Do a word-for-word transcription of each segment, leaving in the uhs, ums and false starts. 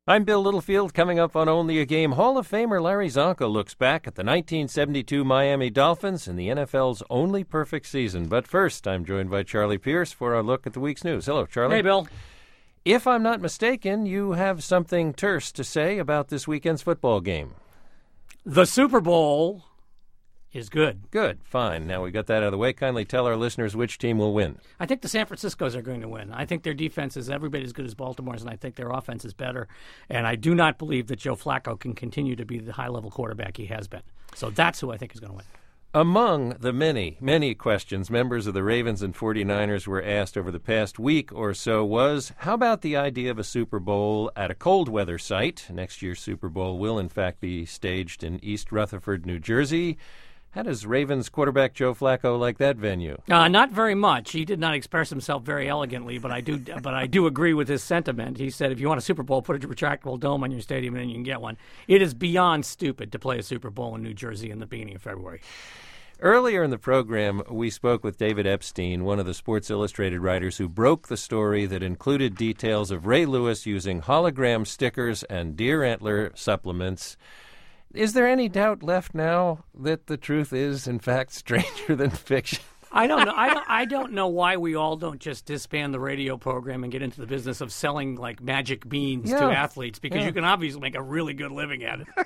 I'm Bill Littlefield. Coming up on Only a Game, Hall of Famer Larry Zonka looks back at the nineteen seventy-two Miami Dolphins in the N F L's only perfect season. But first, I'm joined by Charlie Pierce for our look at the week's news. Hello, Charlie. Hey, Bill. If I'm not mistaken, you have something terse to say about this weekend's football game. The Super Bowl is good. Good. Fine. Now we got that out of the way. Kindly tell our listeners which team will win. I think the San Franciscos are going to win. I think their defense is every bit as good as Baltimore's, and I think their offense is better. And I do not believe that Joe Flacco can continue to be the high-level quarterback he has been. So that's who I think is going to win. Among the many, many questions members of the Ravens and forty-niners were asked over the past week or so was, how about the idea of a Super Bowl at a cold weather site? Next year's Super Bowl will, in fact, be staged in East Rutherford, New Jersey. How does Ravens quarterback Joe Flacco like that venue? Uh, not very much. He did not express himself very elegantly, but I do but I do agree with his sentiment. He said, if you want a Super Bowl, put a retractable dome on your stadium and then you can get one. It is beyond stupid to play a Super Bowl in New Jersey in the beginning of February. Earlier in the program, we spoke with David Epstein, one of the Sports Illustrated writers who broke the story that included details of Ray Lewis using hologram stickers and deer antler supplements. Is there any doubt left now that the truth is, in fact, stranger than fiction? I don't know. I don't. I don't know why we all don't just disband the radio program and get into the business of selling like magic beans yeah. to athletes, because yeah. you can obviously make a really good living at it.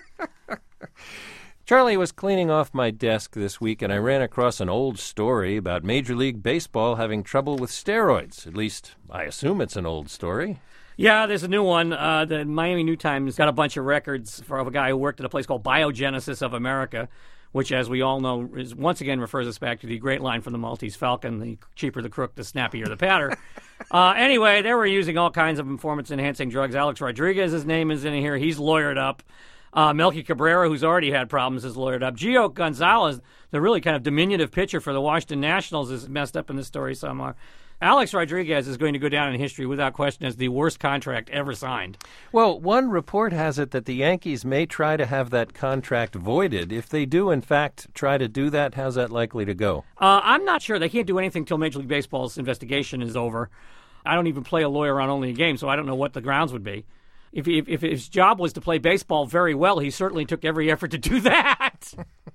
Charlie was cleaning off my desk this week, and I ran across an old story about Major League Baseball having trouble with steroids. At least, I assume it's an old story. Yeah, there's a new one. Uh, the Miami New Times got a bunch of records for a guy who worked at a place called Biogenesis of America, which, as we all know, is once again refers us back to the great line from the Maltese Falcon, the cheaper the crook, the snappier the patter. uh, anyway, they were using all kinds of performance-enhancing drugs. Alex Rodriguez, his name is in here. He's lawyered up. Uh, Melky Cabrera, who's already had problems, is lawyered up. Gio Gonzalez, the really kind of diminutive pitcher for the Washington Nationals, is messed up in this story somewhere. Alex Rodriguez is going to go down in history without question as the worst contract ever signed. Well, one report has it that the Yankees may try to have that contract voided. If they do, in fact, try to do that, how's that likely to go? Uh, I'm not sure. They can't do anything until Major League Baseball's investigation is over. I don't even play a lawyer on Only a Game, so I don't know what the grounds would be. If, if, if his job was to play baseball very well, he certainly took every effort to do that.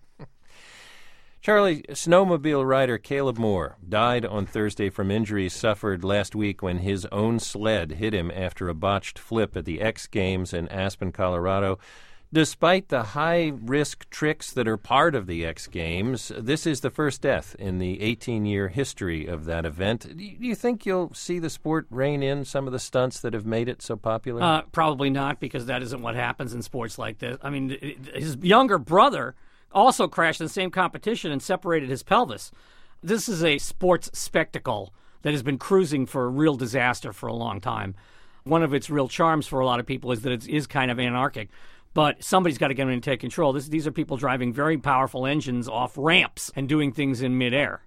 Charlie, snowmobile rider Caleb Moore died on Thursday from injuries suffered last week when his own sled hit him after a botched flip at the X Games in Aspen, Colorado. Despite the high-risk tricks that are part of the X Games, this is the first death in the eighteen-year history of that event. Do you think you'll see the sport rein in some of the stunts that have made it so popular? Uh, probably not, because that isn't what happens in sports like this. I mean, his younger brother also crashed in the same competition and separated his pelvis. This is a sports spectacle that has been cruising for a real disaster for a long time. One of its real charms for a lot of people is that it is kind of anarchic. But somebody's got to get in and take control. This, these are people driving very powerful engines off ramps and doing things in midair.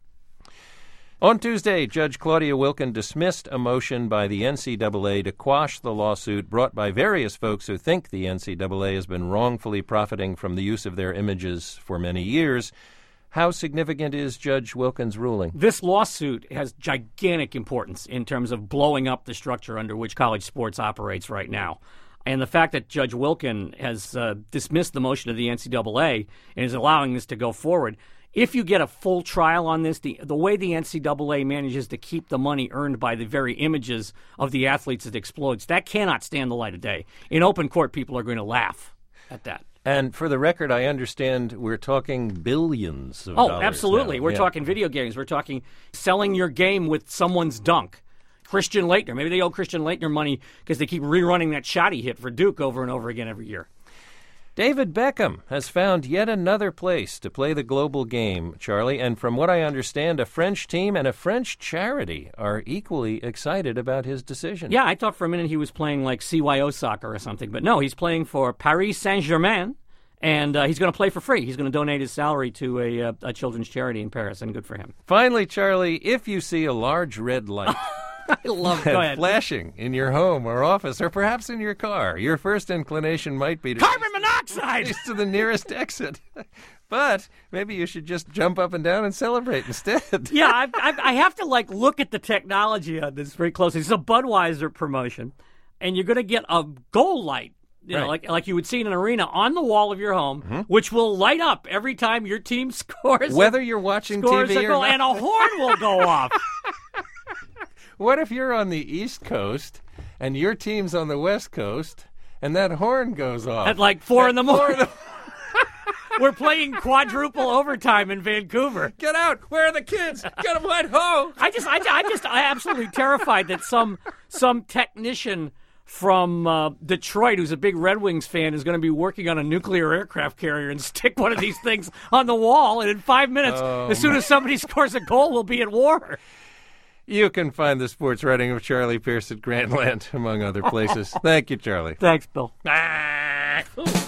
On Tuesday, Judge Claudia Wilken dismissed a motion by the N C double A to quash the lawsuit brought by various folks who think the N C double A has been wrongfully profiting from the use of their images for many years. How significant is Judge Wilken's ruling? This lawsuit has gigantic importance in terms of blowing up the structure under which college sports operates right now. And the fact that Judge Wilken has uh, dismissed the motion of the N C double A and is allowing this to go forward, if you get a full trial on this, the, the way the N C double A manages to keep the money earned by the very images of the athletes it exploits, that cannot stand the light of day. In open court, people are going to laugh at that. And for the record, I understand we're talking billions of oh, dollars. Oh, absolutely. Now. We're yeah. talking video games. We're talking selling your game with someone's dunk. Christian Laettner. Maybe they owe Christian Laettner money because they keep rerunning that shot he hit for Duke over and over again every year. David Beckham has found yet another place to play the global game, Charlie, and from what I understand, a French team and a French charity are equally excited about his decision. Yeah, I thought for a minute he was playing like C Y O soccer or something, but no, he's playing for Paris Saint-Germain, and uh, he's going to play for free. He's going to donate his salary to a, uh, a children's charity in Paris, and good for him. Finally, Charlie, if you see a large red light I love Go ahead. flashing in your home or office or perhaps in your car, your first inclination might be to carbon monoxide race to the nearest exit. But maybe you should just jump up and down and celebrate instead. yeah, I, I, I have to like look at the technology on this very closely. It's a Budweiser promotion. and you're going to get a goal light. You know, Right. like like you would see in an arena on the wall of your home, Mm-hmm. which will light up every time your team scores. Whether you're watching scores T V a or goal, not. and a horn will go off. What if you're on the East Coast and your team's on the West Coast and that horn goes off? At like four in the Four in morning. the- We're playing quadruple overtime in Vancouver. Get out! Where are the kids? Get them went home! I just, I, I just, I absolutely terrified that some some technician from uh, Detroit, who's a big Red Wings fan, is going to be working on a nuclear aircraft carrier and stick one of these things on the wall, and in five minutes, Oh, as soon as somebody scores a goal, we'll be at war. You can find the sports writing of Charlie Pierce at Grantland, among other places. Thank you, Charlie. Thanks, Bill. Ah!